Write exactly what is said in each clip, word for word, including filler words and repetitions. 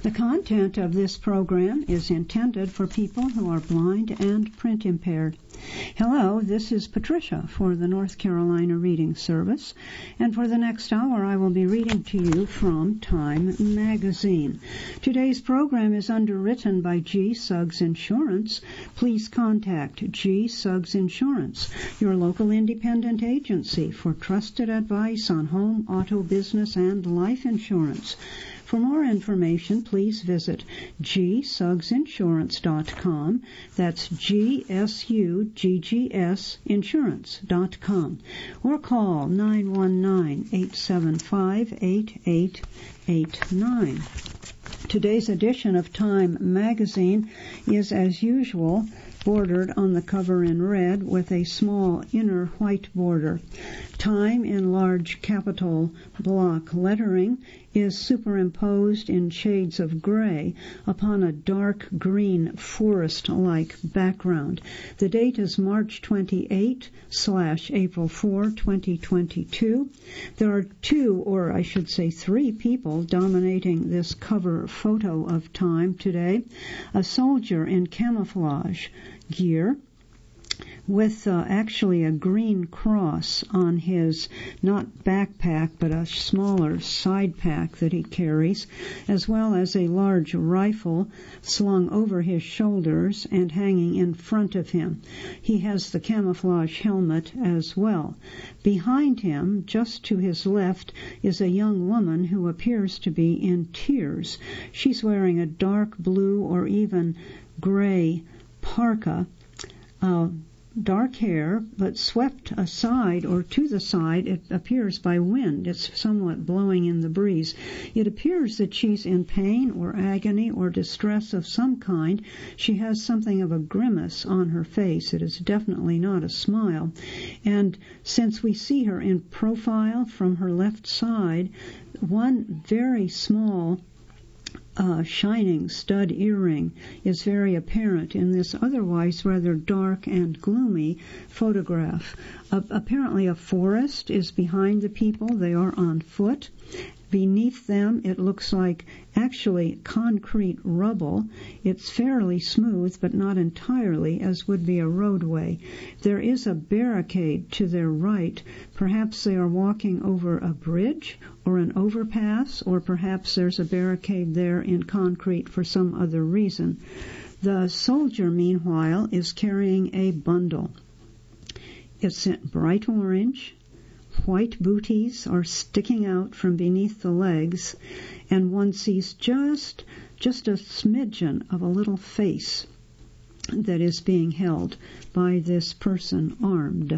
The content of this program is intended for people who are blind and print impaired. Hello, this is Patricia for the North Carolina Reading Service, and for the next hour I will be reading to you from Time magazine. Today's program is underwritten by G. Suggs Insurance. Please contact G. Suggs Insurance, your local independent agency for trusted advice on home, auto, business, and life insurance. For more information, please visit g suggs insurance dot com. That's G S U G G S insurance dot com. Or call nine one nine, eight seven five, eight eight eight nine. Today's edition of Time magazine is, as usual, bordered on the cover in red with a small inner white border. Time in large capital block lettering is superimposed in shades of gray upon a dark green forest-like background. The date is March twenty-eighth slash April fourth, twenty twenty-two. There are two, or I should say three people dominating this cover photo of Time today. A soldier in camouflage gear with uh, actually a green cross on his, not backpack, but a smaller side pack that he carries, as well as a large rifle slung over his shoulders and hanging in front of him. He has the camouflage helmet as well. Behind him, just to his left, is a young woman who appears to be in tears. She's wearing a dark blue or even gray parka, uh, dark hair, but swept aside or to the side, it appears, by wind. It's somewhat blowing in the breeze. It appears that she's in pain or agony or distress of some kind. She has something of a grimace on her face. It is definitely not a smile. And since we see her in profile from her left side, one very small Uh, shining stud earring is very apparent in this otherwise rather dark and gloomy photograph. Uh, apparently a forest is behind the people. They are on foot. Beneath them, it looks like actually concrete rubble. It's fairly smooth, but not entirely, as would be a roadway. There is a barricade to their right. Perhaps they are walking over a bridge or an overpass, or perhaps there's a barricade there in concrete for some other reason. The soldier, meanwhile, is carrying a bundle. It's bright orange. White booties are sticking out from beneath the legs, and one sees just just a smidgen of a little face that is being held by this person armed.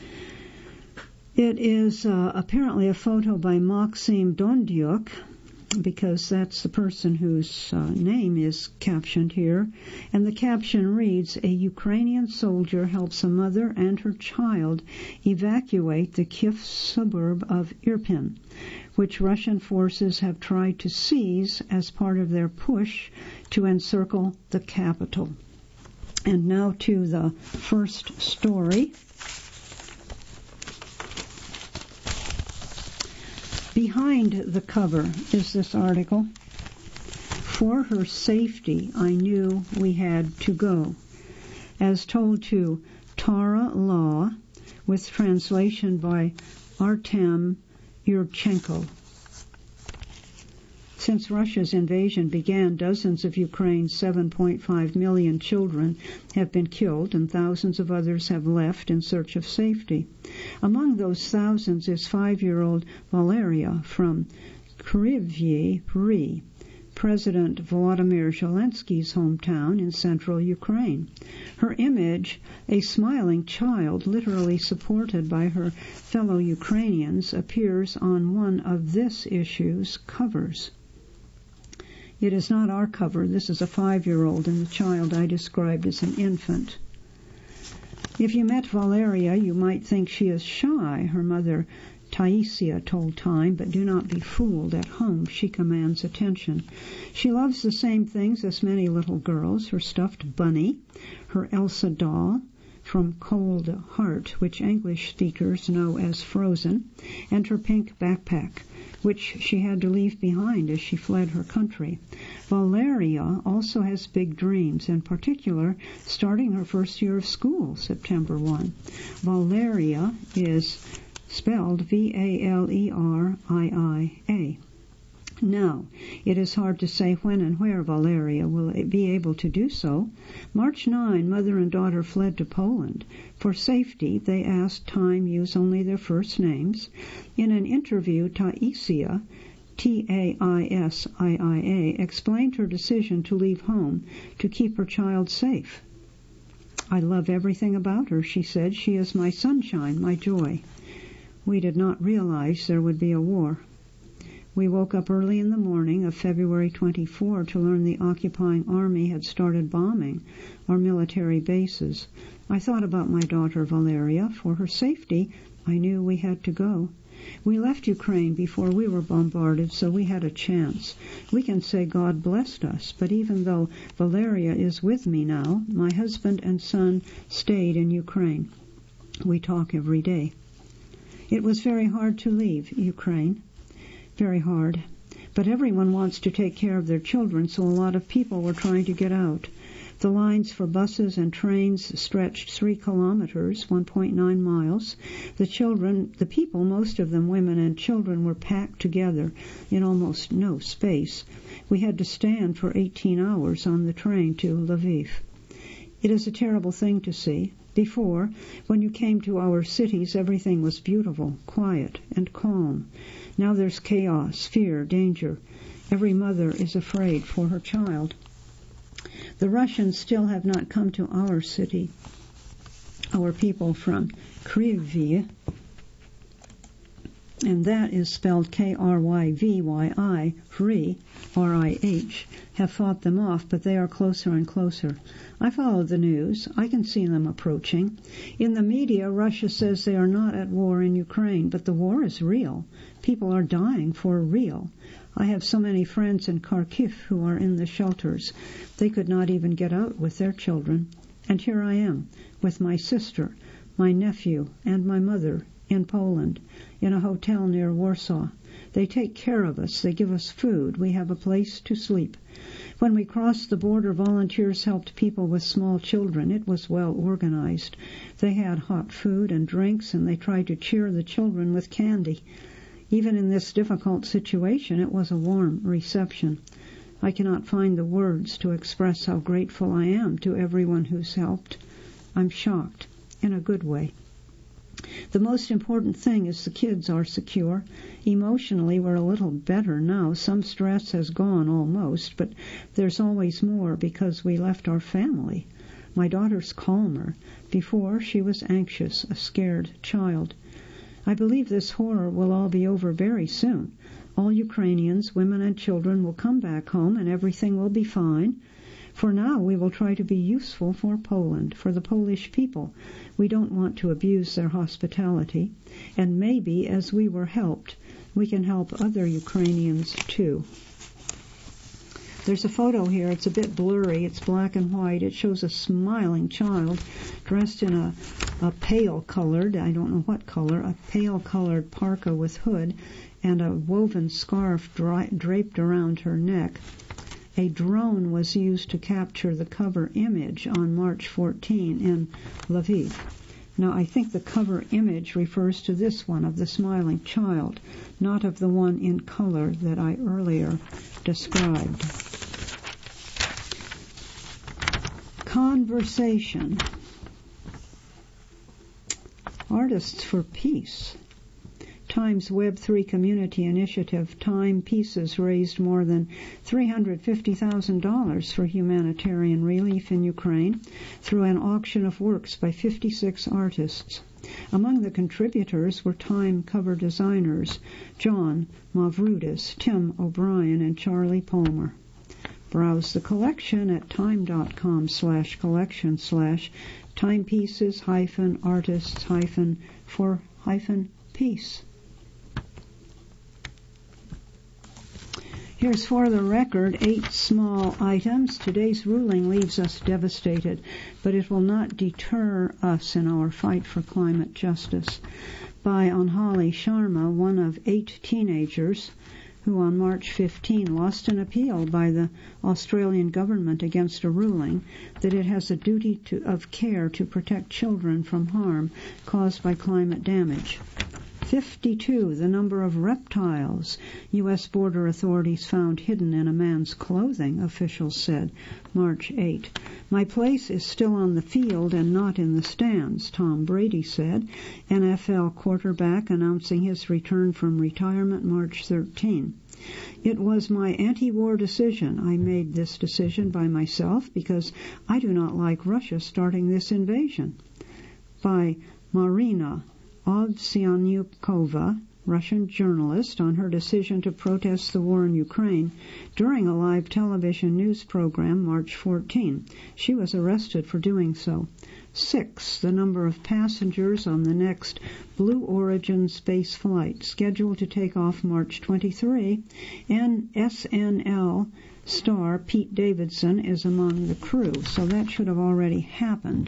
It is uh, apparently a photo by Maxim Dondiuk, because that's the person whose uh, name is captioned here. And the caption reads, "A Ukrainian soldier helps a mother and her child evacuate the Kyiv suburb of Irpin, which Russian forces have tried to seize as part of their push to encircle the capital." And now to the first story. Behind the cover is this article, "For her safety, I knew we had to go," as told to Tara Law, with translation by Artem Yurchenko. Since Russia's invasion began, dozens of Ukraine's seven point five million children have been killed, and thousands of others have left in search of safety. Among those thousands is five-year-old Valeria from Kryvyi Rih, President Volodymyr Zelensky's hometown in central Ukraine. Her image, a smiling child literally supported by her fellow Ukrainians, appears on one of this issue's covers. It is not our cover. This is a five-year-old, and the child I described as an infant. If you met Valeria, you might think she is shy, her mother Taisia told Time, but do not be fooled. At home, she commands attention. She loves the same things as many little girls: her stuffed bunny, her Elsa doll, from Cold Heart, which English speakers know as Frozen, and her pink backpack, which she had to leave behind as she fled her country. Valeria also has big dreams, in particular starting her first year of school, September first. Valeria is spelled V A L E R I I A. Now, it is hard to say when and where Valeria will be able to do so. March ninth, mother and daughter fled to Poland. For safety, they asked Time use only their first names. In an interview, Taisia, T A I S I I A, explained her decision to leave home to keep her child safe. I love everything about her, she said. She is my sunshine, my joy. We did not realize there would be a war. We woke up early in the morning of February twenty-fourth to learn the occupying army had started bombing our military bases. I thought about my daughter Valeria. For her safety, I knew we had to go. We left Ukraine before we were bombarded, so we had a chance. We can say God blessed us, but even though Valeria is with me now, my husband and son stayed in Ukraine. We talk every day. It was very hard to leave Ukraine. Very hard. But everyone wants to take care of their children, so a lot of people were trying to get out. The lines for buses and trains stretched three kilometers, one point nine miles. The children, the people, most of them women and children, were packed together in almost no space. We had to stand for eighteen hours on the train to Lviv. It is a terrible thing to see. Before, when you came to our cities, everything was beautiful, quiet, and calm. Now there's chaos, fear, danger. Every mother is afraid for her child. The Russians still have not come to our city. Our people from Kryvyi, and that is spelled K R Y V Y I, Rih, R I H, have fought them off, but they are closer and closer. I follow the news. I can see them approaching. In the media, Russia says they are not at war in Ukraine, but the war is real. People are dying for real. I have so many friends in Kharkiv who are in the shelters. They could not even get out with their children. And here I am, with my sister, my nephew, and my mother in Poland, in a hotel near Warsaw. They take care of us. They give us food. We have a place to sleep. When we crossed the border, volunteers helped people with small children. It was well organized. They had hot food and drinks, and they tried to cheer the children with candy. Even in this difficult situation, it was a warm reception. I cannot find the words to express how grateful I am to everyone who's helped. I'm shocked, in a good way. The most important thing is the kids are secure. Emotionally, we're a little better now. Some stress has gone almost, but there's always more because we left our family. My daughter's calmer. Before, she was anxious, a scared child. I believe this horror will all be over very soon. All Ukrainians, women and children, will come back home and everything will be fine. For now, we will try to be useful for Poland, for the Polish people. We don't want to abuse their hospitality. And maybe, as we were helped, we can help other Ukrainians too. There's a photo here. It's a bit blurry. It's black and white. It shows a smiling child dressed in a, a pale-colored, I don't know what color, a pale-colored parka with hood and a woven scarf dra- draped around her neck. A drone was used to capture the cover image on March fourteenth in Lviv. Now, I think the cover image refers to this one of the smiling child, not of the one in color that I earlier described. Conversation. Artists for Peace. Times Web three Community Initiative, Time Pieces, raised more than three hundred fifty thousand dollars for humanitarian relief in Ukraine through an auction of works by fifty-six artists. Among the contributors were Time cover designers John Mavrudis, Tim O'Brien, and Charlie Palmer. Browse the collection at time.com slash collection slash timepieces hyphen artists hyphen for hyphen peace. Here's for the record eight small items. Today's ruling leaves us devastated, but it will not deter us in our fight for climate justice. By Anjali Sharma, one of eight teenagers who on March fifteenth lost an appeal by the Australian government against a ruling that it has a duty to, of care to protect children from harm caused by climate damage. fifty-two, the number of reptiles U S border authorities found hidden in a man's clothing, officials said, March eighth. My place is still on the field and not in the stands, Tom Brady said, N F L quarterback announcing his return from retirement March thirteenth. It was my anti-war decision. I made this decision by myself because I do not like Russia starting this invasion. By Marina Ovsyannikova, Russian journalist, on her decision to protest the war in Ukraine during a live television news program March fourteenth. She was arrested for doing so. Six, the number of passengers on the next Blue Origin space flight scheduled to take off March twenty-third, and S N L star Pete Davidson is among the crew, so that should have already happened.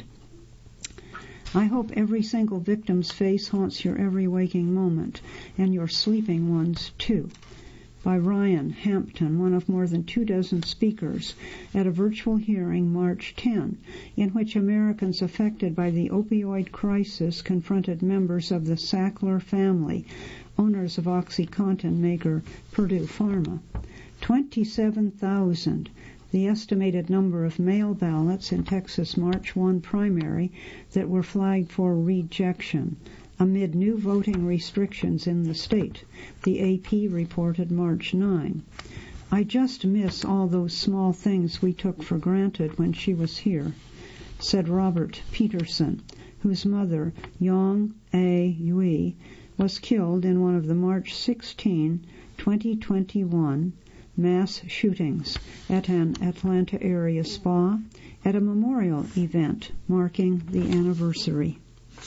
I hope every single victim's face haunts your every waking moment, and your sleeping ones too. By Ryan Hampton, one of more than two dozen speakers at a virtual hearing March tenth, in which Americans affected by the opioid crisis confronted members of the Sackler family, owners of OxyContin maker Purdue Pharma. twenty-seven thousand. The estimated number of mail ballots in Texas March first primary that were flagged for rejection amid new voting restrictions in the state, the A P reported March ninth. I just miss all those small things we took for granted when she was here, said Robert Peterson, whose mother, Yong A. Yui, was killed in one of the March sixteenth, twenty twenty-one mass shootings at an Atlanta area spa at a memorial event marking the anniversary.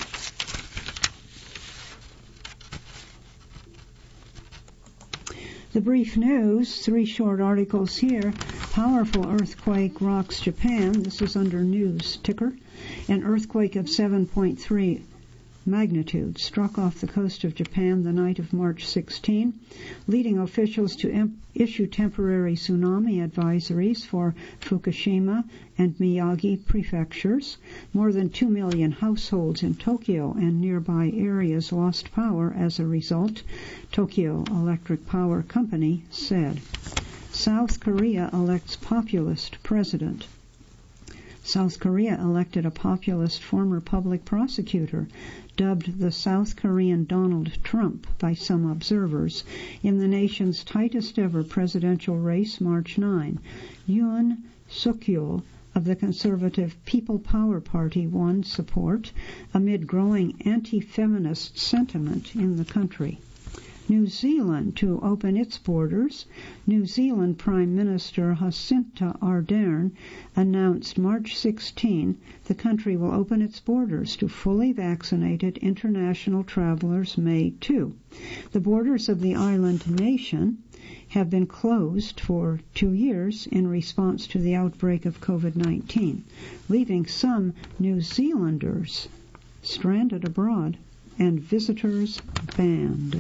The brief news, three short articles here. Powerful earthquake rocks Japan. This is under news ticker. An earthquake of seven point three magnitude struck off the coast of Japan the night of March sixteenth, leading officials to em- issue temporary tsunami advisories for Fukushima and Miyagi prefectures. More than two million households in Tokyo and nearby areas lost power as a result, Tokyo Electric Power Company said. South Korea elects populist president. South Korea elected a populist former public prosecutor, dubbed the South Korean Donald Trump by some observers, in the nation's tightest ever presidential race March ninth. Yoon Suk-yeol of the conservative People Power Party won support amid growing anti-feminist sentiment in the country. New Zealand to open its borders. New Zealand Prime Minister Jacinda Ardern announced March sixteenth the country will open its borders to fully vaccinated international travelers May second. The borders of the island nation have been closed for two years in response to the outbreak of COVID nineteen, leaving some New Zealanders stranded abroad and visitors banned.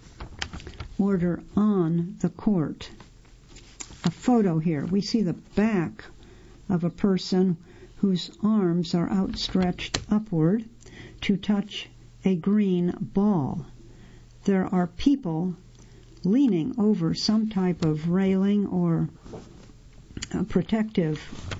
Order on the court. A photo here. We see the back of a person whose arms are outstretched upward to touch a green ball. There are people leaning over some type of railing or a protective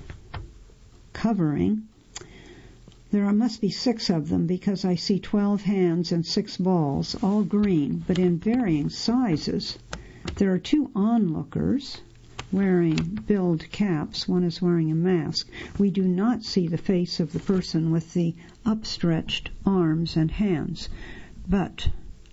covering. There must be six of them because I see twelve hands and six balls, all green, but in varying sizes. There are two onlookers wearing billed caps. One is wearing a mask. We do not see the face of the person with the upstretched arms and hands. But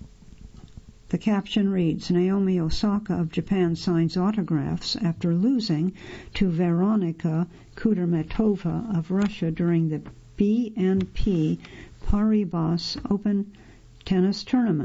the caption reads, Naomi Osaka of Japan signs autographs after losing to Veronika Kudermetova of Russia during the B N P Paribas Open Tennis Tournament.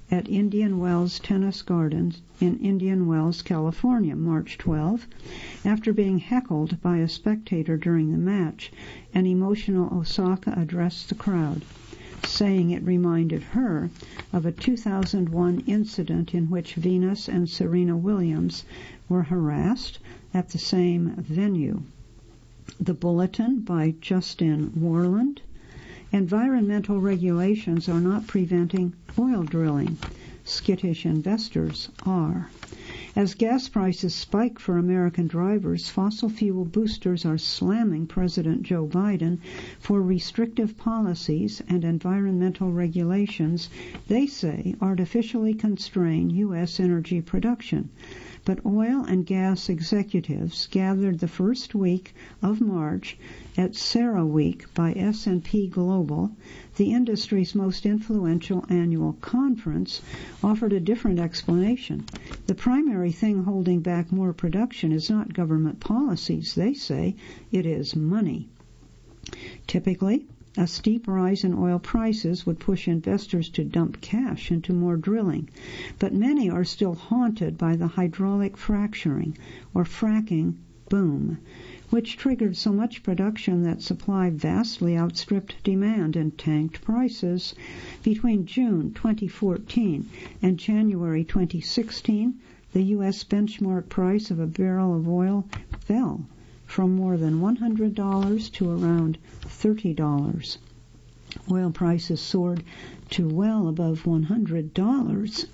at Indian Wells Tennis Gardens in Indian Wells, California, March twelfth. After being heckled by a spectator during the match, an emotional Osaka addressed the crowd, saying it reminded her of a two thousand one incident in which Venus and Serena Williams were harassed at the same venue. The Bulletin by Justin Warland. Environmental regulations are not preventing oil drilling. Skittish investors are. As gas prices spike for American drivers, fossil fuel boosters are slamming President Joe Biden for restrictive policies and environmental regulations they say artificially constrain U S energy production. But oil and gas executives gathered the first week of March at CERAWeek by S and P Global, the industry's most influential annual conference, offered a different explanation. The primary thing holding back more production is not government policies, they say, it is money. Typically, a steep rise in oil prices would push investors to dump cash into more drilling, but many are still haunted by the hydraulic fracturing, or fracking, boom, which triggered so much production that supply vastly outstripped demand and tanked prices. Between June twenty fourteen and January twenty sixteen, the U S benchmark price of a barrel of oil fell from more than one hundred dollars to around thirty dollars. Oil prices soared to well above one hundred dollars.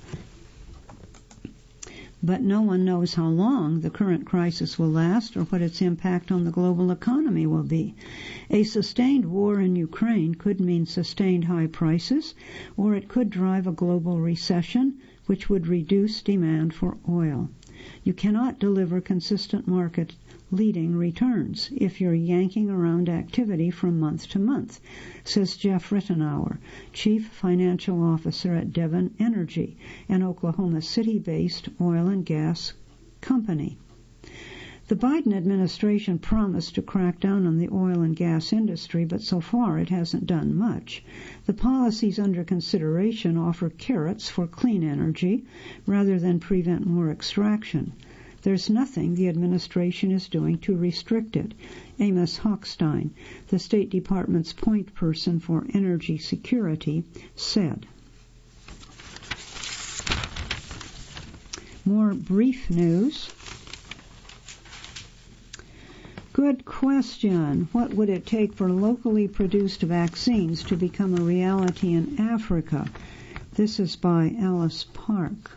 But no one knows how long the current crisis will last or what its impact on the global economy will be. A sustained war in Ukraine could mean sustained high prices, or it could drive a global recession, which would reduce demand for oil. You cannot deliver consistent market leading returns if you're yanking around activity from month to month, says Jeff Rittenauer, Chief Financial Officer at Devon Energy, an Oklahoma City-based oil and gas company. The Biden administration promised to crack down on the oil and gas industry, but so far it hasn't done much. The policies under consideration offer carrots for clean energy rather than prevent more extraction. There's nothing the administration is doing to restrict it, Amos Hochstein, the State Department's point person for energy security, said. More brief news. Good question. What would it take for locally produced vaccines to become a reality in Africa? This is by Alice Park.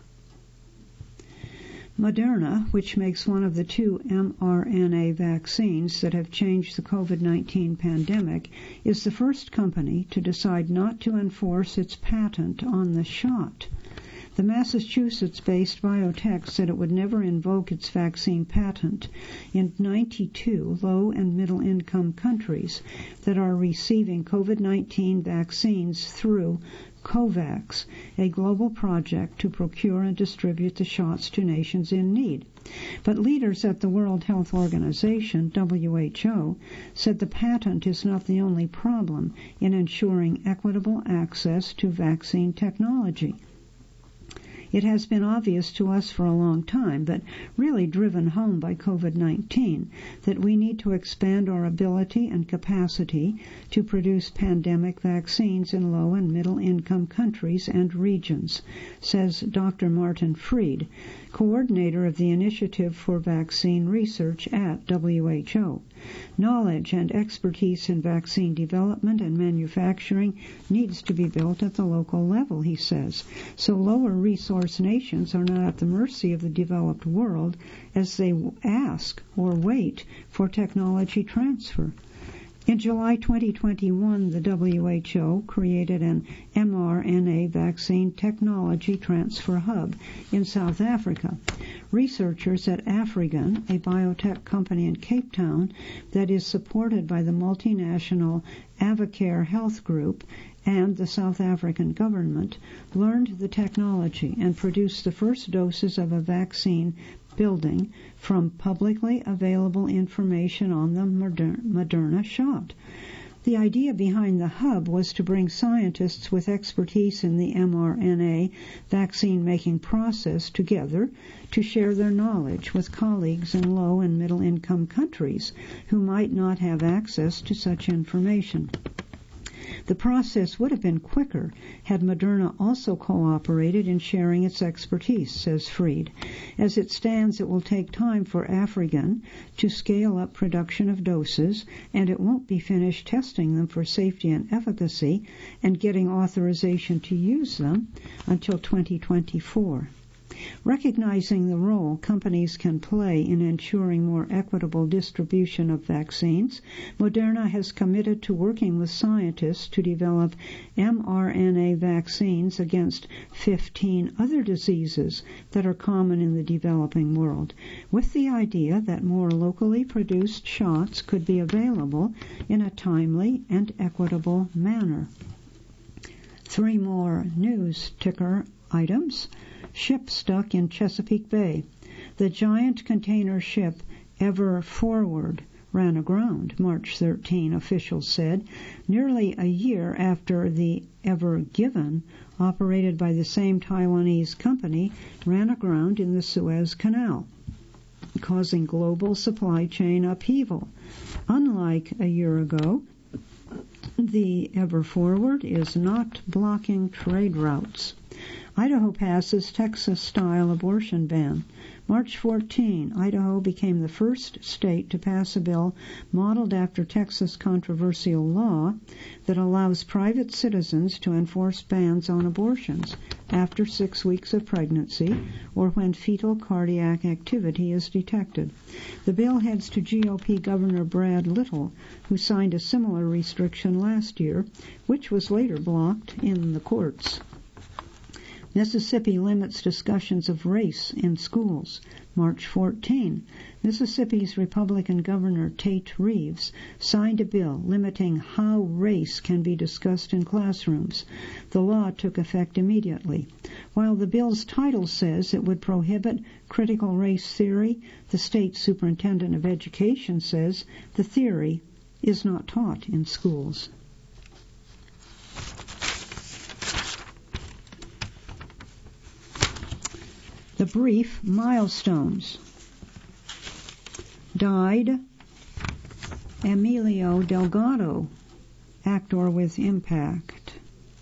Moderna, which makes one of the two mRNA vaccines that have changed the COVID nineteen pandemic, is the first company to decide not to enforce its patent on the shot. The Massachusetts-based biotech said it would never invoke its vaccine patent in ninety-two low- and middle-income countries that are receiving COVID nineteen vaccines through COVAX, a global project to procure and distribute the shots to nations in need. But leaders at the World Health Organization, W H O, said the patent is not the only problem in ensuring equitable access to vaccine technology. It has been obvious to us for a long time, but really driven home by COVID nineteen, that we need to expand our ability and capacity to produce pandemic vaccines in low and middle income countries and regions, says Doctor Martin Fried, coordinator of the Initiative for Vaccine Research at W H O. Knowledge and expertise in vaccine development and manufacturing needs to be built at the local level, he says, so lower resource nations are not at the mercy of the developed world as they ask or wait for technology transfer. In July twenty twenty-one, the W H O created an mRNA vaccine technology transfer hub in South Africa. Researchers at Afrigen, a biotech company in Cape Town that is supported by the multinational Avacare Health Group and the South African government, learned the technology and produced the first doses of a vaccine building from publicly available information on the Moderna shot. The idea behind the hub was to bring scientists with expertise in the mRNA vaccine-making process together to share their knowledge with colleagues in low- and middle-income countries who might not have access to such information. The process would have been quicker had Moderna also cooperated in sharing its expertise, says Fried. As it stands, it will take time for Afrigen to scale up production of doses, and it won't be finished testing them for safety and efficacy and getting authorization to use them until twenty twenty-four. Recognizing the role companies can play in ensuring more equitable distribution of vaccines, Moderna has committed to working with scientists to develop mRNA vaccines against fifteen other diseases that are common in the developing world, with the idea that more locally produced shots could be available in a timely and equitable manner. Three more news ticker items. Ship stuck in Chesapeake Bay. The giant container ship Ever Forward ran aground March thirteenth, officials said, nearly a year after the Ever Given, operated by the same Taiwanese company, ran aground in the Suez Canal, causing global supply chain upheaval. Unlike a year ago, the Ever Forward is not blocking trade routes. Idaho passes Texas-style abortion ban. March fourteenth, Idaho became the first state to pass a bill modeled after Texas' controversial law that allows private citizens to enforce bans on abortions after six weeks of pregnancy or when fetal cardiac activity is detected. The bill heads to G O P Governor Brad Little, who signed a similar restriction last year, which was later blocked in the courts. Mississippi limits discussions of race in schools. March fourteenth, Mississippi's Republican Governor Tate Reeves signed a bill limiting how race can be discussed in classrooms. The law took effect immediately. While the bill's title says it would prohibit critical race theory, the state superintendent of education says the theory is not taught in schools. The brief milestones. Died Emilio Delgado, actor with impact.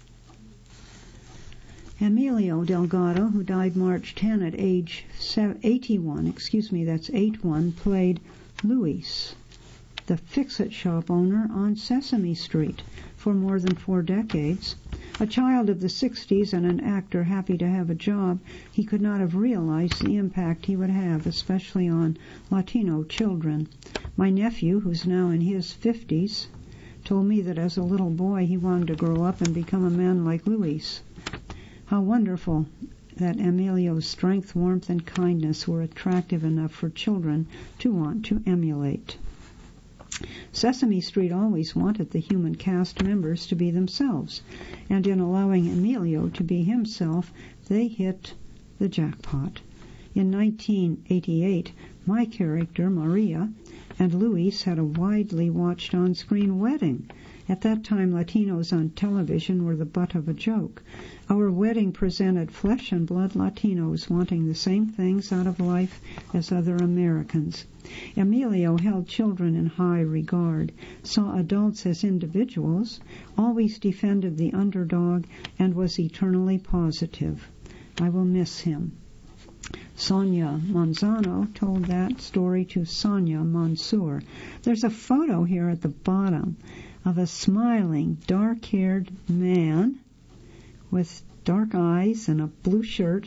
Emilio Delgado, who died March tenth at age eighty-one, excuse me, that's eighty-one, played Luis, the fix-it shop owner on Sesame Street, for more than four decades. A child of the sixties and an actor happy to have a job, he could not have realized the impact he would have, especially on Latino children. My nephew, who's now in his fifties, told me that as a little boy he wanted to grow up and become a man like Luis. How wonderful that Emilio's strength, warmth, and kindness were attractive enough for children to want to emulate. Sesame Street always wanted the human cast members to be themselves, and in allowing Emilio to be himself, they hit the jackpot. In nineteen eighty-eight, my character, Maria, and Luis had a widely watched on-screen wedding. At that time, Latinos on television were the butt of a joke. Our wedding presented flesh and blood Latinos wanting the same things out of life as other Americans. Emilio held children in high regard, saw adults as individuals, always defended the underdog, and was eternally positive. I will miss him. Sonia Manzano told that story to Sonia Mansour. There's a photo here at the bottom of a smiling, dark-haired man with dark eyes and a blue shirt.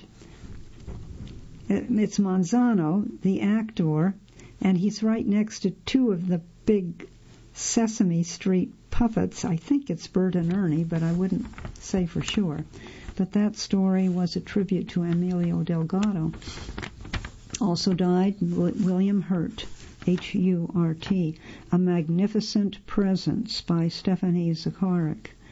It's Manzano, the actor, and he's right next to two of the big Sesame Street puppets. I think it's Bert and Ernie, but I wouldn't say for sure. But that story was a tribute to Emilio Delgado. Also died William Hurt, H U R T, A Magnificent Presence by Stephanie Zacharek.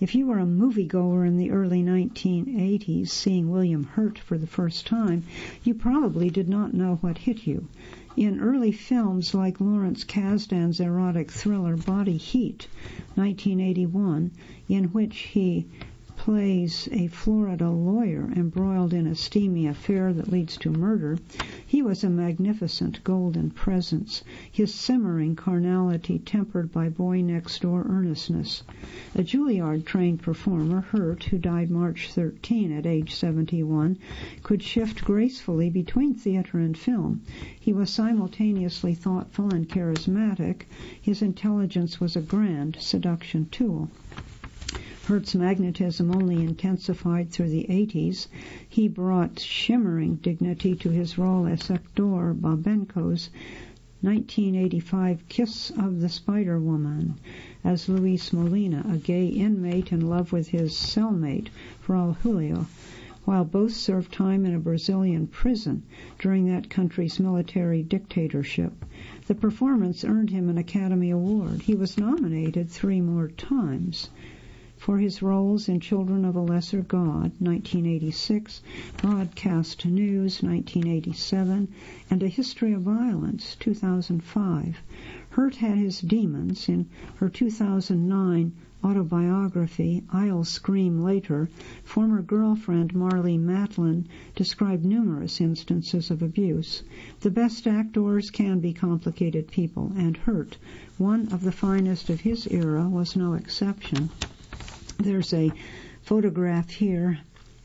If you were a moviegoer in the early nineteen eighties seeing William Hurt for the first time, you probably did not know what hit you. In early films like Lawrence Kasdan's erotic thriller Body Heat, nineteen eighty-one, in which he plays a Florida lawyer embroiled in a steamy affair that leads to murder, he was a magnificent golden presence, his simmering carnality tempered by boy-next-door earnestness. A Juilliard-trained performer, Hurt, who died March thirteenth at age seventy-one, could shift gracefully between theater and film. He was simultaneously thoughtful and charismatic. His intelligence was a grand seduction tool. Hurt's magnetism only intensified through the eighties. He brought shimmering dignity to his role as Hector Babenco's nineteen eighty-five Kiss of the Spider-Woman, as Luis Molina, a gay inmate in love with his cellmate, Raul Julio, while both served time in a Brazilian prison during that country's military dictatorship. The performance earned him an Academy Award. He was nominated three more times for his roles in Children of a Lesser God, nineteen eighty-six, Broadcast News, nineteen eighty-seven, and A History of Violence, two thousand five. Hurt had his demons. In her two thousand nine autobiography, I'll Scream Later, former girlfriend Marlee Matlin described numerous instances of abuse. The best actors can be complicated people, and Hurt, one of the finest of his era, was no exception. There's a photograph here.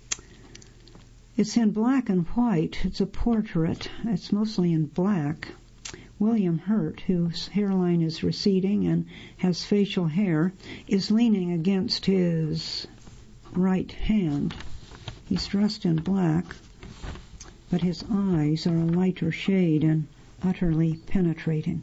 It's in black and white. It's a portrait. It's mostly in black. William Hurt, whose hairline is receding and has facial hair, is leaning against his right hand. He's dressed in black, but his eyes are a lighter shade and utterly penetrating.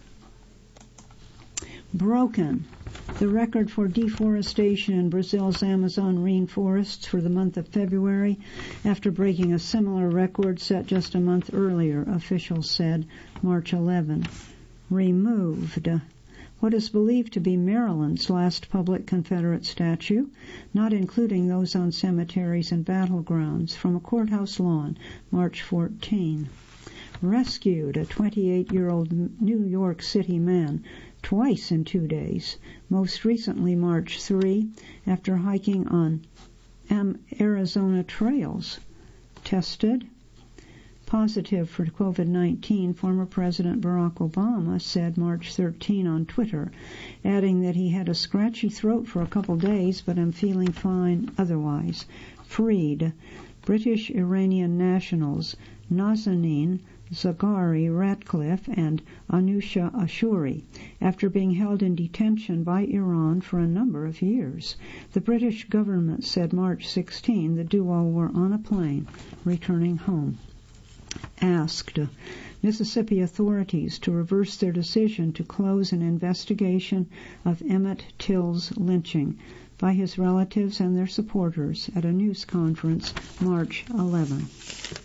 Broken. The record for deforestation in Brazil's Amazon rainforests for the month of February, after breaking a similar record set just a month earlier, officials said March eleventh. Removed. What is believed to be Maryland's last public Confederate statue, not including those on cemeteries and battlegrounds, from a courthouse lawn, March fourteenth. Rescued. A twenty-eight-year-old New York City man, twice in two days, most recently March third, after hiking on Arizona trails. Tested positive for COVID nineteen, former President Barack Obama said March thirteenth on Twitter, adding that he had a scratchy throat for a couple days, but I'm feeling fine otherwise. Freed. British Iranian nationals Nazanin Zaghari Ratcliffe and Anusha Ashuri, after being held in detention by Iran for a number of years. The British government said March sixteenth the duo were on a plane returning home. Asked Mississippi authorities to reverse their decision to close an investigation of Emmett Till's lynching by his relatives and their supporters at a news conference March eleventh.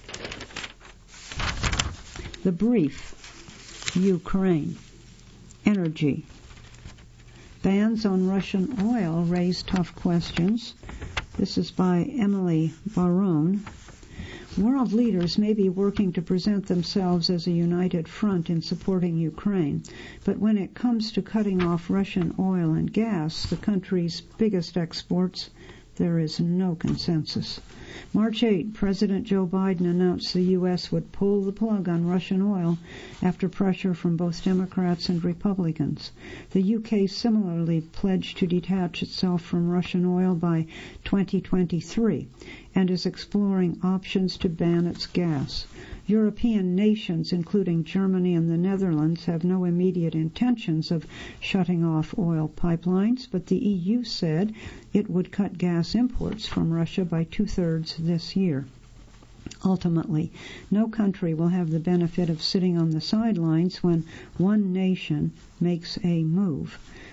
The Brief. Ukraine. Energy. Bans on Russian oil raise tough questions. This is by Emily Barone. World leaders may be working to present themselves as a united front in supporting Ukraine, but when it comes to cutting off Russian oil and gas, the country's biggest exports, there is no consensus. March eighth, President Joe Biden announced the U S would pull the plug on Russian oil after pressure from both Democrats and Republicans. The U K similarly pledged to detach itself from Russian oil by twenty twenty-three and is exploring options to ban its gas. European nations, including Germany and the Netherlands, have no immediate intentions of shutting off oil pipelines, but the E U said it would cut gas imports from Russia by two-thirds this year. Ultimately, no country will have the benefit of sitting on the sidelines when one nation makes a move.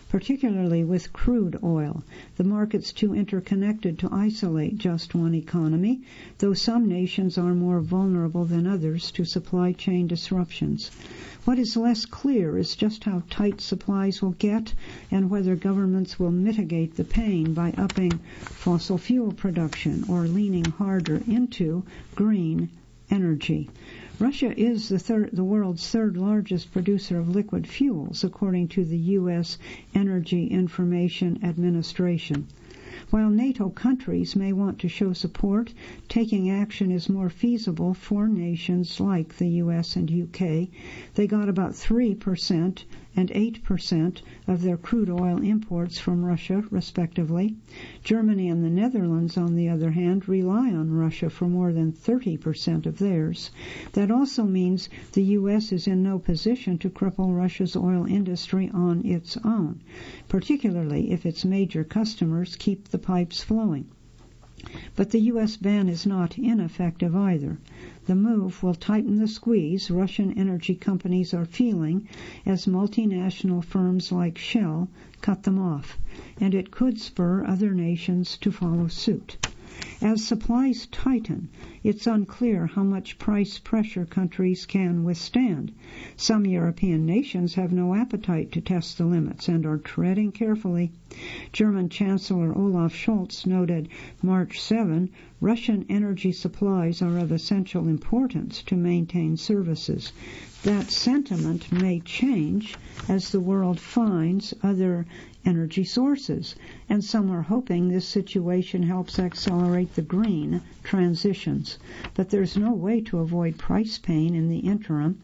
particularly with crude oil. The market's too interconnected to isolate just one economy, though some nations are more vulnerable than others to supply chain disruptions. What is less clear is just how tight supplies will get and whether governments will mitigate the pain by upping fossil fuel production or leaning harder into green energy. Russia is the, third, the world's third largest producer of liquid fuels, according to the U S Energy Information Administration. While NATO countries may want to show support, taking action is more feasible for nations like the U S and U K. They got about three percent and eight percent of their crude oil imports from Russia, respectively. Germany and the Netherlands, on the other hand, rely on Russia for more than thirty percent of theirs. That also means the U S is in no position to cripple Russia's oil industry on its own, particularly if its major customers keep the pipes flowing. But the U S ban is not ineffective either. The move will tighten the squeeze Russian energy companies are feeling as multinational firms like Shell cut them off, and it could spur other nations to follow suit. As supplies tighten, it's unclear how much price pressure countries can withstand. Some European nations have no appetite to test the limits and are treading carefully. German Chancellor Olaf Scholz noted March seventh, Russian energy supplies are of essential importance to maintain services. That sentiment may change as the world finds other energy sources, and some are hoping this situation helps accelerate the green transitions. But there's no way to avoid price pain in the interim,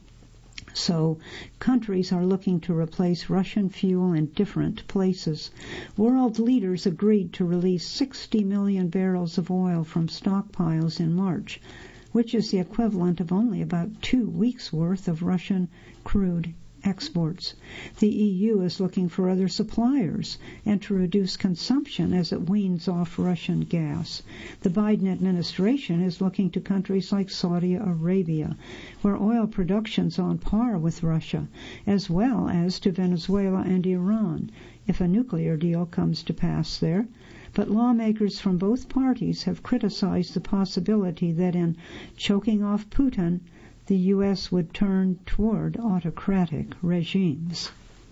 so countries are looking to replace Russian fuel in different places. World leaders agreed to release sixty million barrels of oil from stockpiles in March, which is the equivalent of only about two weeks' worth of Russian crude exports. The E U is looking for other suppliers and to reduce consumption as it weans off Russian gas. The Biden administration is looking to countries like Saudi Arabia, where oil production's on par with Russia, as well as to Venezuela and Iran, if a nuclear deal comes to pass there. But lawmakers from both parties have criticized the possibility that in choking off Putin, the U S would turn toward autocratic regimes.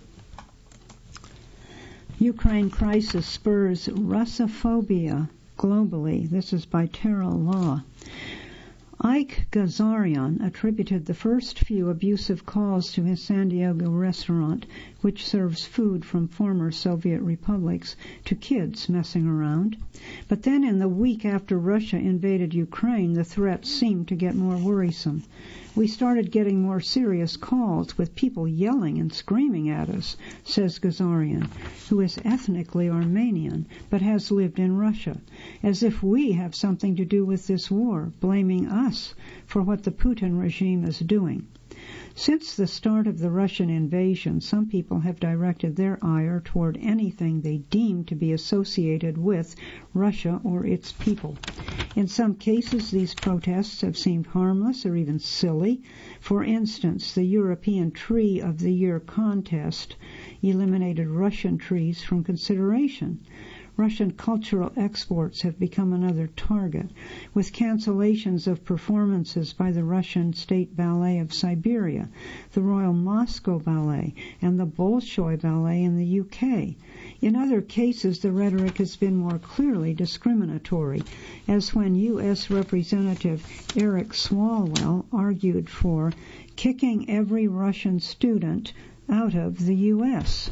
Ukraine crisis spurs Russophobia globally. This is by Terrell Law. Ike Gazarian attributed the first few abusive calls to his San Diego restaurant, which serves food from former Soviet republics, to kids messing around. But then in the week after Russia invaded Ukraine, the threats seemed to get more worrisome. We started getting more serious calls with people yelling and screaming at us, says Gazarian, who is ethnically Armenian but has lived in Russia, as if we have something to do with this war, blaming us for what the Putin regime is doing. Since the start of the Russian invasion, some people have directed their ire toward anything they deem to be associated with Russia or its people. In some cases, these protests have seemed harmless or even silly. For instance, the European Tree of the Year contest eliminated Russian trees from consideration. Russian cultural exports have become another target, with cancellations of performances by the Russian State Ballet of Siberia, the Royal Moscow Ballet, and the Bolshoi Ballet in the U K. In other cases, the rhetoric has been more clearly discriminatory, as when U S Representative Eric Swalwell argued for kicking every Russian student out of the U S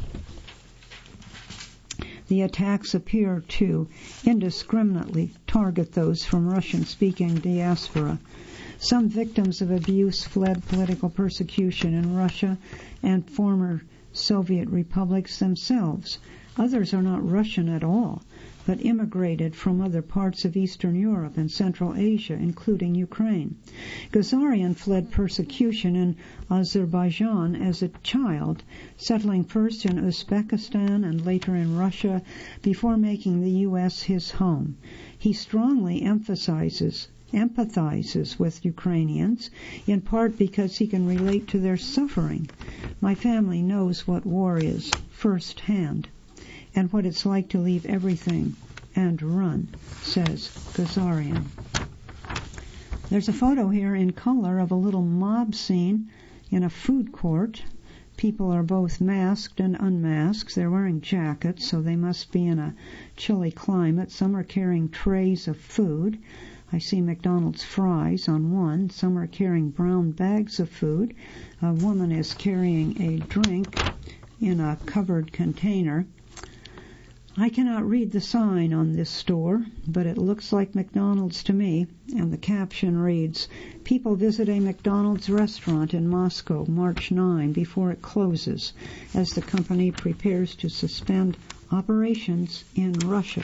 The attacks appear to indiscriminately target those from Russian-speaking diaspora. Some victims of abuse fled political persecution in Russia and former Soviet republics themselves. Others are not Russian at all, but immigrated from other parts of Eastern Europe and Central Asia, including Ukraine. Gazarian fled persecution in Azerbaijan as a child, settling first in Uzbekistan and later in Russia before making the U S his home. He strongly emphasizes empathizes with Ukrainians, in part because he can relate to their suffering. My family knows what war is firsthand and what it's like to leave everything and run, says Gazarian. There's a photo here in color of a little mob scene in a food court. People are both masked and unmasked. They're wearing jackets, so they must be in a chilly climate. Some are carrying trays of food. I see McDonald's fries on one. Some are carrying brown bags of food. A woman is carrying a drink in a covered container. I cannot read the sign on this store, but it looks like McDonald's to me, and the caption reads, "People visit a McDonald's restaurant in Moscow March ninth before it closes, as the company prepares to suspend operations in Russia."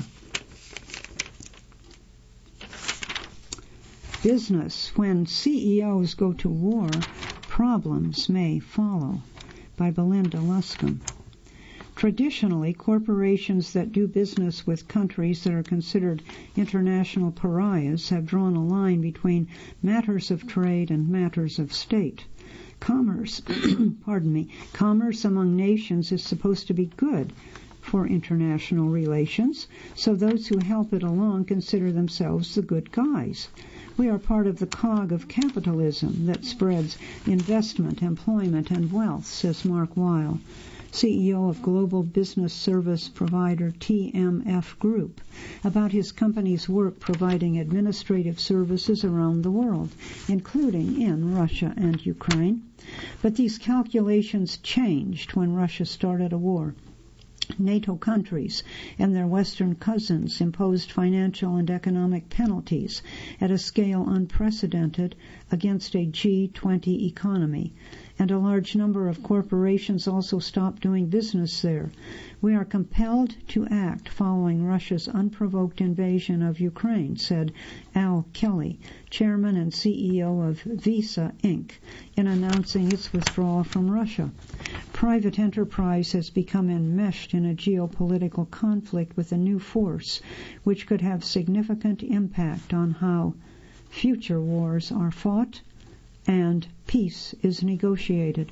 Business. When C E Os go to war, problems may follow, by Belinda Luscombe. Traditionally, corporations that do business with countries that are considered international pariahs have drawn a line between matters of trade and matters of state. Commerce, pardon me, commerce among nations is supposed to be good for international relations, so those who help it along consider themselves the good guys. We are part of the cog of capitalism that spreads investment, employment, and wealth, says Mark Weil, C E O of global business service provider T M F Group, about his company's work providing administrative services around the world, including in Russia and Ukraine. But these calculations changed when Russia started a war. NATO countries and their Western cousins imposed financial and economic penalties at a scale unprecedented against a G twenty economy, and a large number of corporations also stopped doing business there. We are compelled to act following Russia's unprovoked invasion of Ukraine, said Al Kelly, chairman and C E O of Visa Incorporated, in announcing its withdrawal from Russia. Private enterprise has become enmeshed in a geopolitical conflict with a new force, which could have significant impact on how future wars are fought and peace is negotiated.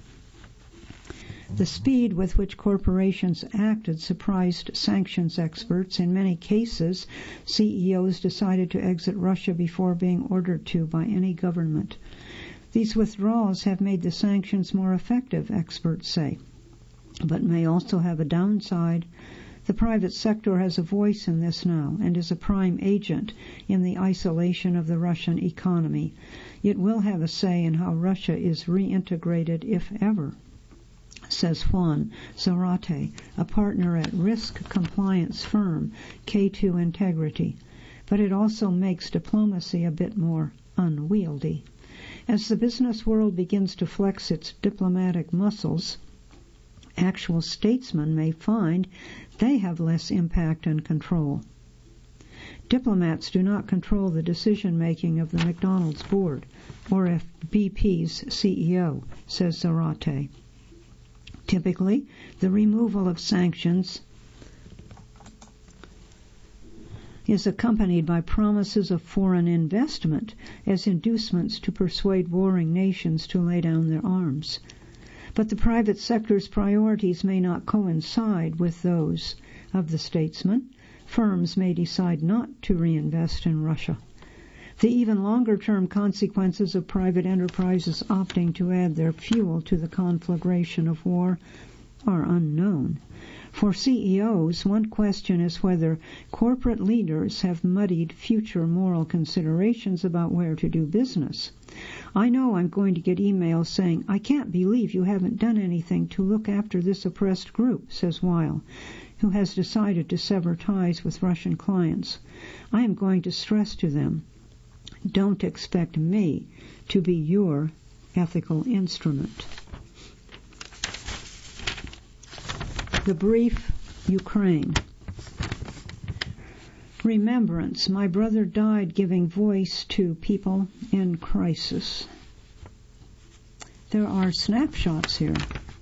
The speed with which corporations acted surprised sanctions experts. In many cases, C E Os decided to exit Russia before being ordered to by any government. These withdrawals have made the sanctions more effective, experts say, but may also have a downside. The private sector has a voice in this now and is a prime agent in the isolation of the Russian economy. It will have a say in how Russia is reintegrated, if ever, says Juan Zarate, a partner at risk compliance firm K two Integrity. But it also makes diplomacy a bit more unwieldy. As the business world begins to flex its diplomatic muscles, actual statesmen may find they have less impact and control. Diplomats do not control the decision-making of the McDonald's board or of B P's C E O, says Zarate. Typically, the removal of sanctions is accompanied by promises of foreign investment as inducements to persuade warring nations to lay down their arms. But the private sector's priorities may not coincide with those of the statesman. Firms may decide not to reinvest in Russia. The even longer-term consequences of private enterprises opting to add their fuel to the conflagration of war are unknown. For C E Os, one question is whether corporate leaders have muddied future moral considerations about where to do business. I know I'm going to get emails saying, "I can't believe you haven't done anything to look after this oppressed group," says Weil, who has decided to sever ties with Russian clients. I am going to stress to them, don't expect me to be your ethical instrument. The brief, Ukraine. Remembrance. My brother died giving voice to people in crisis. There are snapshots here.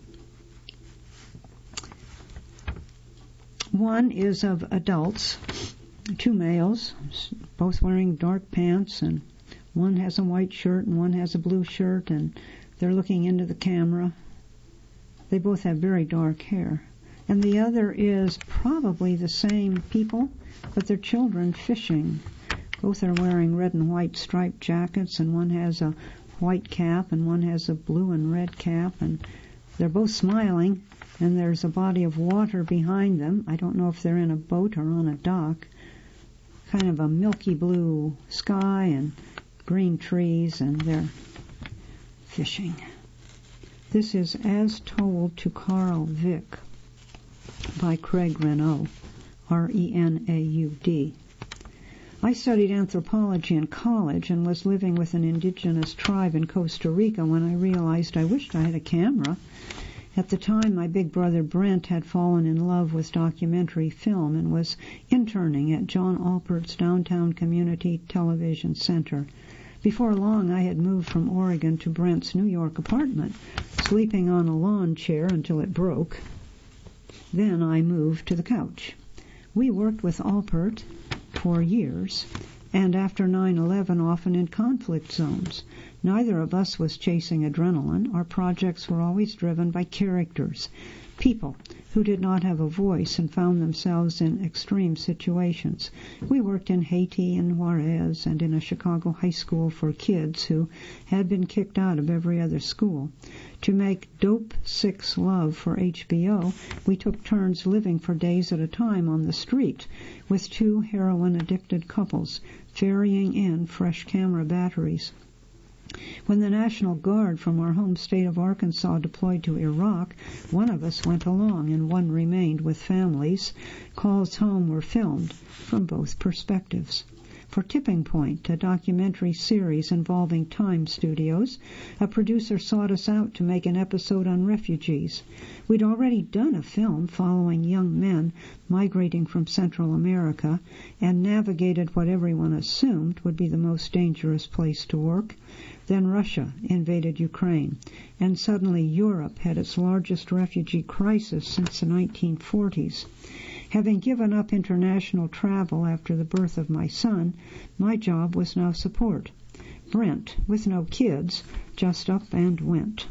One is of adults, two males, both wearing dark pants, and one has a white shirt and one has a blue shirt, and they're looking into the camera. They both have very dark hair. And the other is probably the same people, but they're children fishing. Both are wearing red and white striped jackets, and one has a white cap and one has a blue and red cap, and they're both smiling, and there's a body of water behind them. I don't know if they're in a boat or on a dock. Kind of a milky blue sky and green trees, and they're fishing. This is As Told to Carl Vick by Craig Renaud, R E N A U D. I studied anthropology in college and was living with an indigenous tribe in Costa Rica when I realized I wished I had a camera. At the time, my big brother Brent had fallen in love with documentary film and was interning at John Alpert's Downtown Community Television Center. Before long, I had moved from Oregon to Brent's New York apartment, sleeping on a lawn chair until it broke. Then I moved to the couch. We worked with Alpert for years, and after nine eleven often in conflict zones. Neither of us was chasing adrenaline. Our projects were always driven by characters, people who did not have a voice and found themselves in extreme situations. We worked in Haiti and Juarez and in a Chicago high school for kids who had been kicked out of every other school. To make Dope Six Love for H B O, we took turns living for days at a time on the street with two heroin-addicted couples, ferrying in fresh camera batteries. When the National Guard from our home state of Arkansas deployed to Iraq, one of us went along and one remained with families. Calls home were filmed from both perspectives. For Tipping Point, a documentary series involving Time Studios, a producer sought us out to make an episode on refugees. We'd already done a film following young men migrating from Central America and navigated what everyone assumed would be the most dangerous place to work. Then Russia invaded Ukraine, and suddenly Europe had its largest refugee crisis since the nineteen forties. Having given up international travel after the birth of my son, my job was now support. Brent, with no kids, just up and went.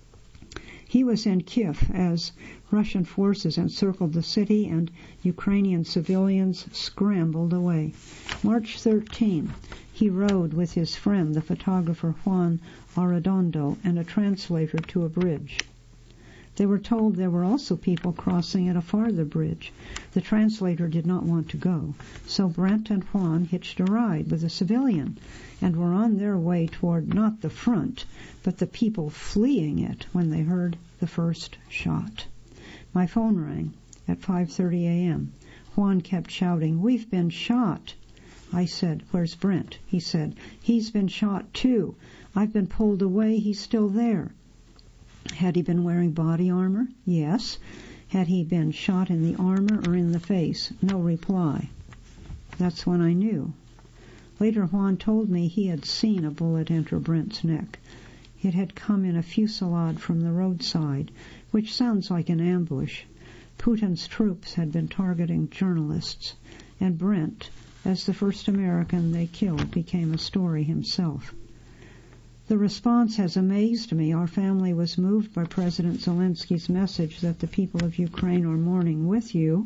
He was in Kiev as Russian forces encircled the city and Ukrainian civilians scrambled away. March thirteenth, he rode with his friend, the photographer Juan Arredondo, and a translator to a bridge. They were told there were also people crossing at a farther bridge. The translator did not want to go, so Brent and Juan hitched a ride with a civilian and were on their way toward not the front, but the people fleeing it when they heard the first shot. My phone rang at five thirty a.m. Juan kept shouting, "We've been shot." I said, "Where's Brent?" He said, "He's been shot too. I've been pulled away. He's still there." Had he been wearing body armor? Yes. Had he been shot in the armor or in the face? No reply. That's when I knew. Later, Juan told me he had seen a bullet enter Brent's neck. It had come in a fusillade from the roadside, which sounds like an ambush. Putin's troops had been targeting journalists, and Brent, as the first American they killed, became a story himself. The response has amazed me. Our family was moved by President Zelensky's message that the people of Ukraine are mourning with you.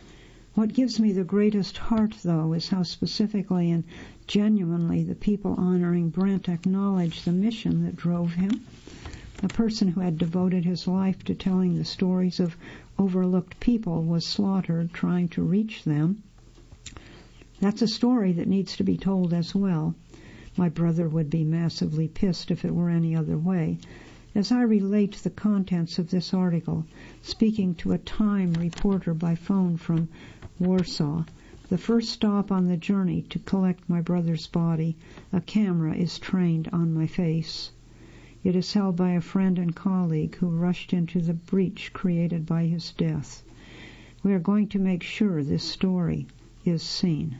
What gives me the greatest heart, though, is how specifically and genuinely the people honoring Brent acknowledged the mission that drove him. A person who had devoted his life to telling the stories of overlooked people was slaughtered trying to reach them. That's a story that needs to be told as well. My brother would be massively pissed if it were any other way. As I relate the contents of this article, speaking to a Time reporter by phone from Warsaw, the first stop on the journey to collect my brother's body, a camera is trained on my face. It is held by a friend and colleague who rushed into the breach created by his death. We are going to make sure this story is seen.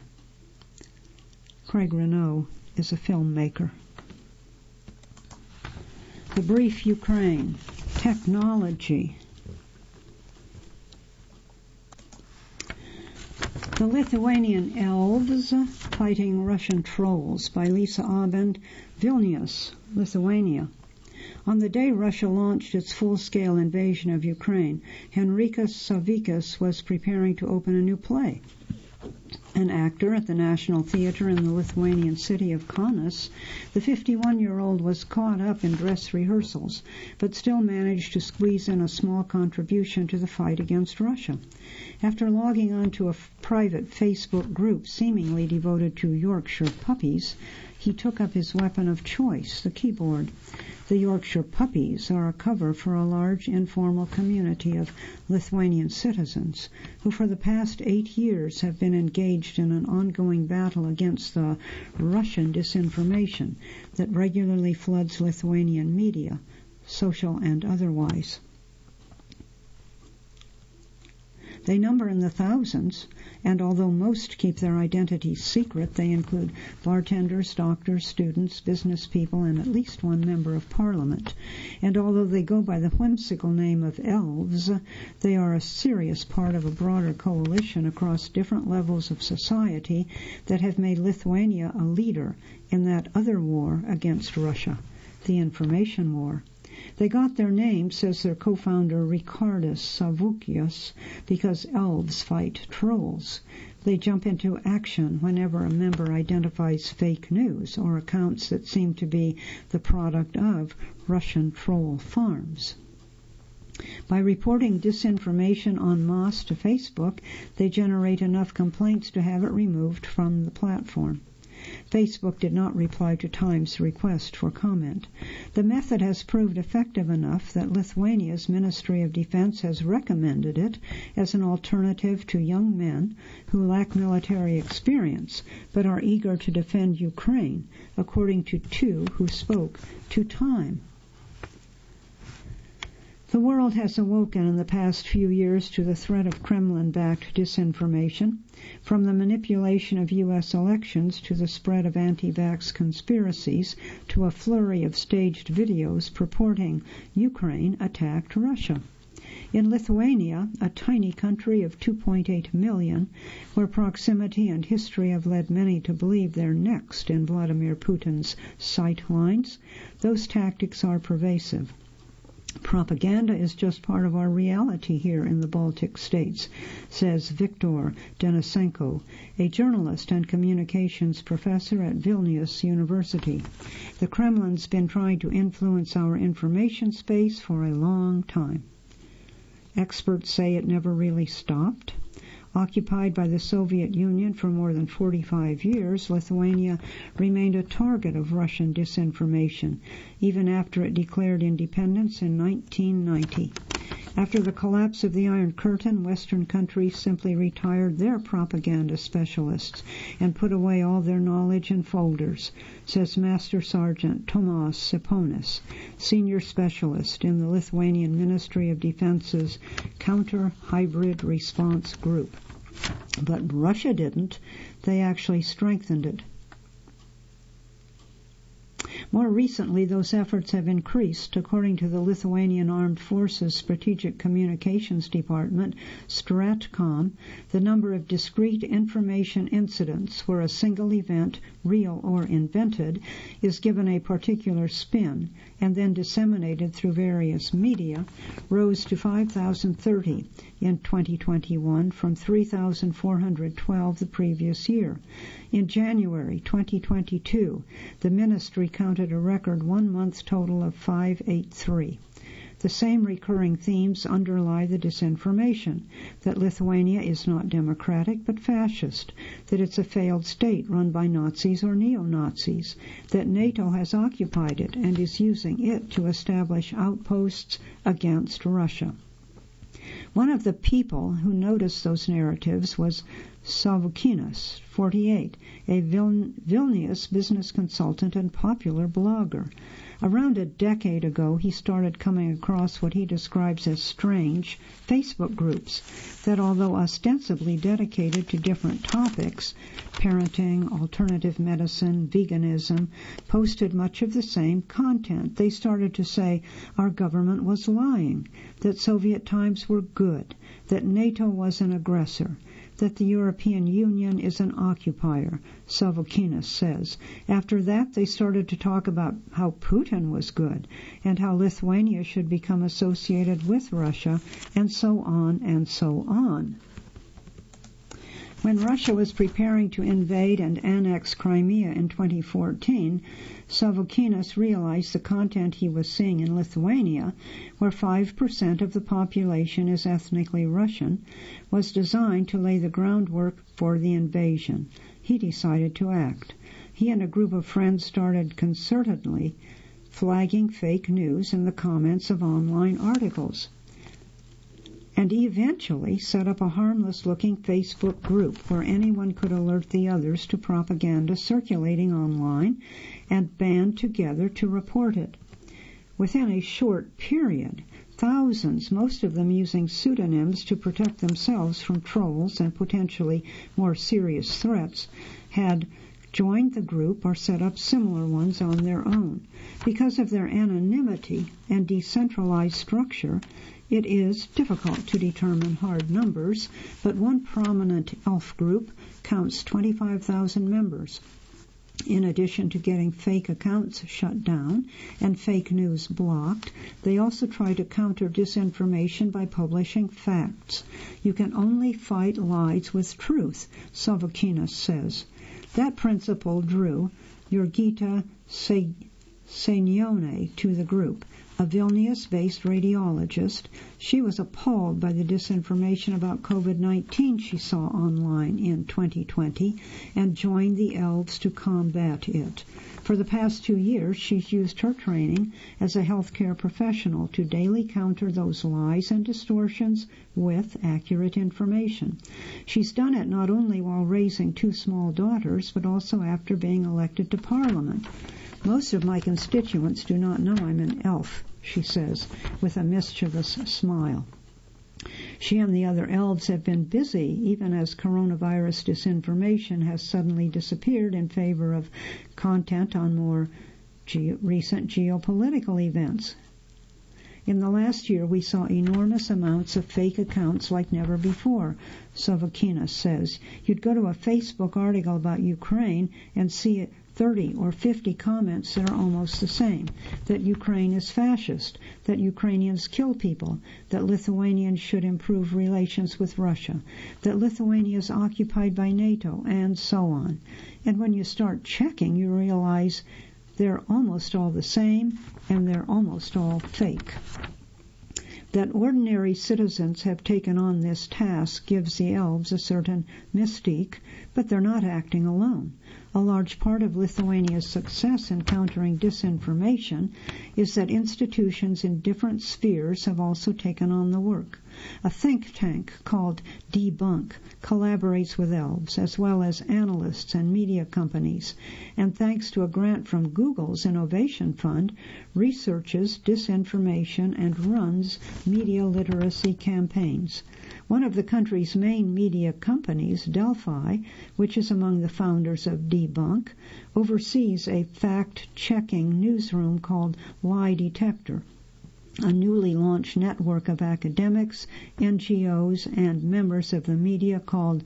Craig Renaud is a filmmaker. The Brief Ukraine. Technology. The Lithuanian Elves Fighting Russian Trolls by Lisa Abend, Vilnius, Lithuania. On the day Russia launched its full-scale invasion of Ukraine, Henrikas Savickas was preparing to open a new play. An actor at the National Theatre in the Lithuanian city of Kaunas, the fifty-one-year-old was caught up in dress rehearsals, but still managed to squeeze in a small contribution to the fight against Russia. After logging on to a f- private Facebook group seemingly devoted to Yorkshire puppies, he took up his weapon of choice, the keyboard. The Yorkshire Puppies are a cover for a large informal community of Lithuanian citizens who for the past eight years have been engaged in an ongoing battle against the Russian disinformation that regularly floods Lithuanian media, social and otherwise. They number in the thousands, and although most keep their identities secret, they include bartenders, doctors, students, business people, and at least one member of parliament. And although they go by the whimsical name of elves, they are a serious part of a broader coalition across different levels of society that have made Lithuania a leader in that other war against Russia, the information war. They got their name, says their co-founder Ricardas Savukias, because elves fight trolls. They jump into action whenever a member identifies fake news or accounts that seem to be the product of Russian troll farms. By reporting disinformation en masse to Facebook, they generate enough complaints to have it removed from the platform. Facebook did not reply to Time's request for comment. The method has proved effective enough that Lithuania's Ministry of Defense has recommended it as an alternative to young men who lack military experience but are eager to defend Ukraine, according to two who spoke to Time. The world has awoken in the past few years to the threat of Kremlin-backed disinformation, from the manipulation of U S elections to the spread of anti-vax conspiracies to a flurry of staged videos purporting Ukraine attacked Russia. In Lithuania, a tiny country of two point eight million, where proximity and history have led many to believe they're next in Vladimir Putin's sight lines, those tactics are pervasive. Propaganda is just part of our reality here in the Baltic states, says Viktor Denisenko, a journalist and communications professor at Vilnius University. The Kremlin's been trying to influence our information space for a long time. Experts say it never really stopped. Occupied by the Soviet Union for more than forty-five years, Lithuania remained a target of Russian disinformation, even after it declared independence in nineteen ninety. After the collapse of the Iron Curtain, Western countries simply retired their propaganda specialists and put away all their knowledge in folders, says Master Sergeant Tomas Siponis, senior specialist in the Lithuanian Ministry of Defense's Counter-Hybrid Response Group. But Russia didn't. They actually strengthened it. More recently, those efforts have increased. According to the Lithuanian Armed Forces Strategic Communications Department, Stratcom, the number of discrete information incidents where a single event, real or invented, is given a particular spin and then disseminated through various media, rose to five thousand thirty in twenty twenty-one from three thousand four hundred twelve the previous year. In January twenty twenty-two, the ministry counted a record one-month total of five hundred eighty-three. The same recurring themes underlie the disinformation, that Lithuania is not democratic but fascist, that it's a failed state run by Nazis or neo-Nazis, that NATO has occupied it and is using it to establish outposts against Russia. One of the people who noticed those narratives was Savukinas, forty-eight, a Vil- Vilnius business consultant and popular blogger. Around a decade ago, he started coming across what he describes as strange Facebook groups that, although ostensibly dedicated to different topics, parenting, alternative medicine, veganism, posted much of the same content. They started to say our government was lying, that Soviet times were good, that NATO was an aggressor, that the European Union is an occupier, Savokinas says. After that, they started to talk about how Putin was good and how Lithuania should become associated with Russia, and so on and so on. When Russia was preparing to invade and annex Crimea in twenty fourteen, Savokinas realized the content he was seeing in Lithuania, where five percent of the population is ethnically Russian, was designed to lay the groundwork for the invasion. He decided to act. He and a group of friends started concertedly flagging fake news in the comments of online articles, and eventually set up a harmless-looking Facebook group where anyone could alert the others to propaganda circulating online and band together to report it. Within a short period, thousands, most of them using pseudonyms to protect themselves from trolls and potentially more serious threats, had joined the group or set up similar ones on their own. Because of their anonymity and decentralized structure, it is difficult to determine hard numbers, but one prominent ELF group counts twenty-five thousand members. In addition to getting fake accounts shut down and fake news blocked, they also try to counter disinformation by publishing facts. You can only fight lies with truth, Savokinas says. That principle drew Jurgita Senione to the group, a Vilnius-based radiologist. She was appalled by the disinformation about COVID nineteen she saw online in twenty twenty and joined the ELVs to combat it. For the past two years, she's used her training as a healthcare professional to daily counter those lies and distortions with accurate information. She's done it not only while raising two small daughters, but also after being elected to Parliament. Most of my constituents do not know I'm an ELF, she says, with a mischievous smile. She and the other ELVs have been busy, even as coronavirus disinformation has suddenly disappeared in favor of content on more ge- recent geopolitical events. In the last year, we saw enormous amounts of fake accounts like never before, Savokinas says. You'd go to a Facebook article about Ukraine and see thirty or fifty comments that are almost the same, that Ukraine is fascist, that Ukrainians kill people, that Lithuanians should improve relations with Russia, that Lithuania is occupied by NATO, and so on. And when you start checking, you realize they're almost all the same, and they're almost all fake. That ordinary citizens have taken on this task gives the ELVs a certain mystique, but they're not acting alone. A large part of Lithuania's success in countering disinformation is that institutions in different spheres have also taken on the work. A think tank called Debunk collaborates with ELVs, as well as analysts and media companies, and thanks to a grant from Google's Innovation Fund, researches disinformation and runs media literacy campaigns. One of the country's main media companies, Delphi, which is among the founders of Debunk, oversees a fact-checking newsroom called Lie Detector. A newly launched network of academics, N G Os, and members of the media called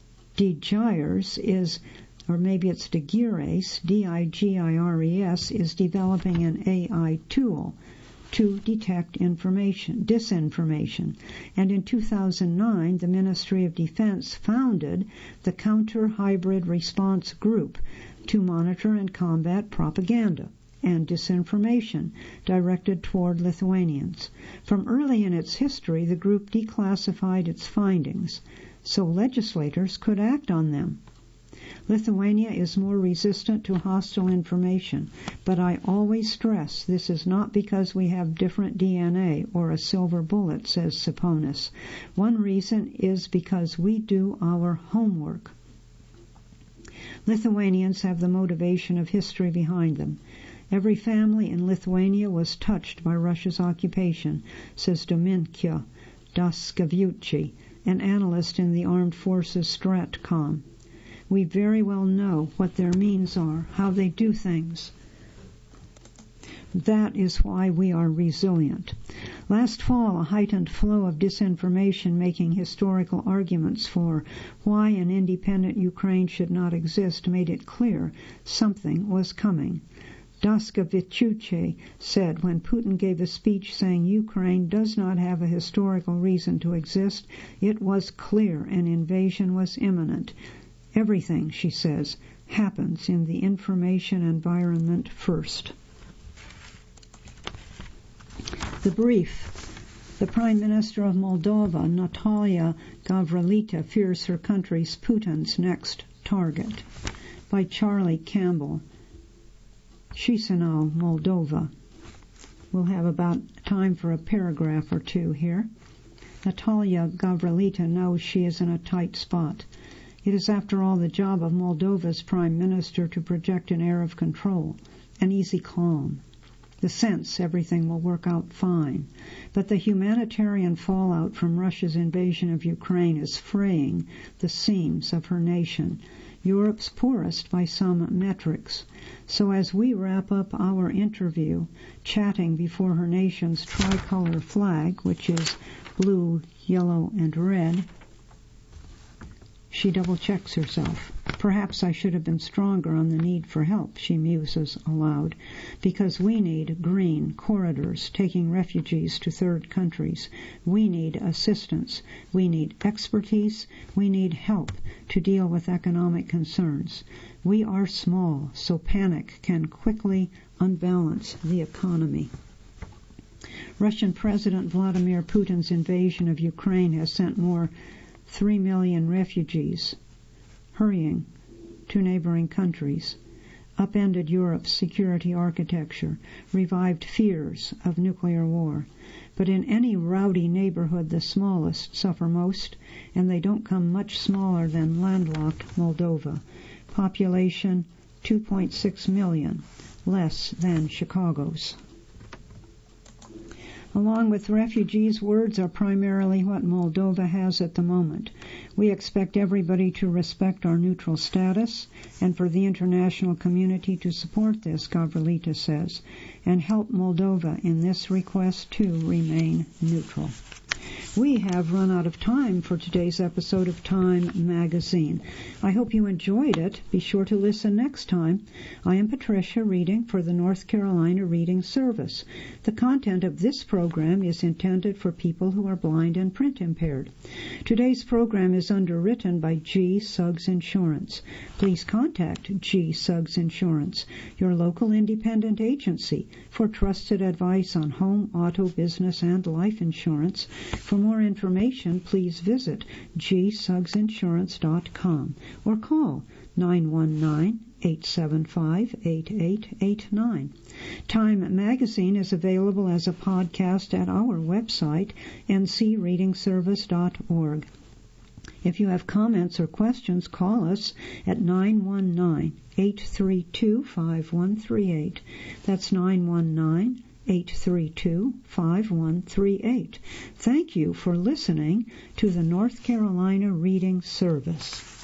DiGires is, or maybe it's DiGires, D I G I R E S, is developing an A I tool to detect information, disinformation. And in two thousand nine, the Ministry of Defense founded the Counter Hybrid Response Group to monitor and combat propaganda and disinformation directed toward Lithuanians. From early in its history, the group declassified its findings so legislators could act on them. Lithuania is more resistant to hostile information, but I always stress this is not because we have different D N A or a silver bullet, says Siponis. One reason is because we do our homework. Lithuanians have the motivation of history behind them. Every family in Lithuania was touched by Russia's occupation, says Dominika Daskavucci, an analyst in the Armed Forces Stratcom. We very well know what their means are, how they do things. That is why we are resilient. Last fall, a heightened flow of disinformation making historical arguments for why an independent Ukraine should not exist made it clear something was coming. Daska Vichuche said when Putin gave a speech saying Ukraine does not have a historical reason to exist, it was clear an invasion was imminent. Everything, she says, happens in the information environment first. The brief. The Prime Minister of Moldova, Natalia Gavrilita, fears her country's Putin's next target. By Charlie Campbell. Chisinau, Moldova. We'll have about time for a paragraph or two here. Natalia Gavrilita knows she is in a tight spot. It is, after all, the job of Moldova's Prime Minister to project an air of control, an easy calm, the sense everything will work out fine. But the humanitarian fallout from Russia's invasion of Ukraine is fraying the seams of her nation, Europe's poorest by some metrics. So as we wrap up our interview, chatting before her nation's tricolor flag, which is blue, yellow, and red, she double-checks herself. Perhaps I should have been stronger on the need for help, she muses aloud, because we need green corridors taking refugees to third countries. We need assistance. We need expertise. We need help to deal with economic concerns. We are small, so panic can quickly unbalance the economy. Russian President Vladimir Putin's invasion of Ukraine has sent more three million refugees hurrying to neighboring countries, upended Europe's security architecture, revived fears of nuclear war. But in any rowdy neighborhood, the smallest suffer most, and they don't come much smaller than landlocked Moldova. Population two point six million, less than Chicago's. Along with refugees, words are primarily what Moldova has at the moment. We expect everybody to respect our neutral status and for the international community to support this, Gavrilita says, and help Moldova in this request to remain neutral. We have run out of time for today's episode of Time Magazine. I hope you enjoyed it. Be sure to listen next time. I am Patricia, reading for the North Carolina Reading Service. The content of this program is intended for people who are blind and print impaired. Today's program is underwritten by G. Suggs Insurance. Please contact G. Suggs Insurance, your local independent agency, for trusted advice on home, auto, business, and life insurance. For more information, please visit g suggs insurance dot com or call nine one nine, eight seven five, eight eight eight nine. Time Magazine is available as a podcast at our website, n c reading service dot org. If you have comments or questions, call us at nine one nine, eight three two, five one three eight. That's nine one nine, eight three two, five one three eight. Thank you for listening to the North Carolina Reading Service.